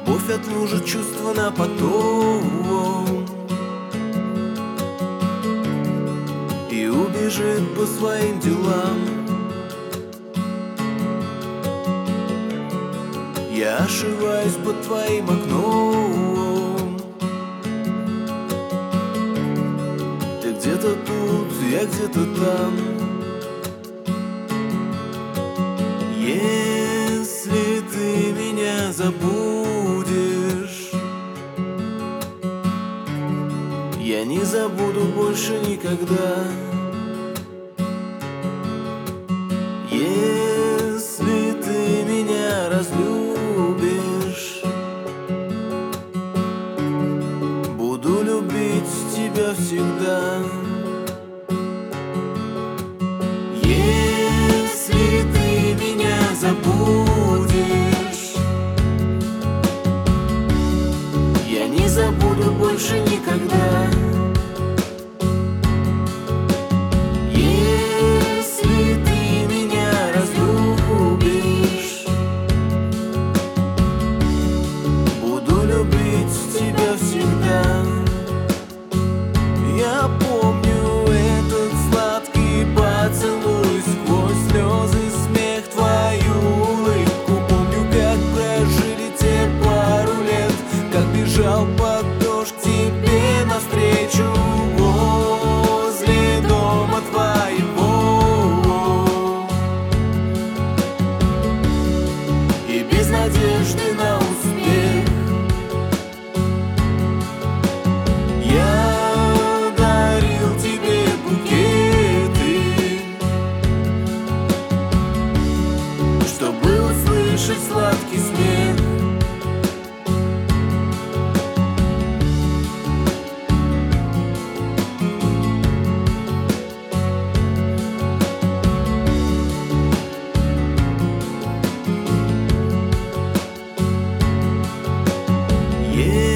Любовь отложит чувства на потом и убежит по своим делам. Я ошиваюсь под твоим окном. Ты где-то тут, я где-то там. Если ты меня забудешь, я не забуду больше никогда. Если ты меня разлюбишь, буду любить тебя всегда. Если ты меня забудешь, я не забуду больше никогда. Если ты меня разлюбишь, буду любить тебя всегда. Я помню этот сладкий поцелуй, сквозь слезы, смех, твою улыбку. Помню, как прожили те пару лет, как бежал под дождь тебе навстречу возле дома твоего. И без надежды на успех я дарил тебе букеты, чтобы услышать сладкий смех. Yeah.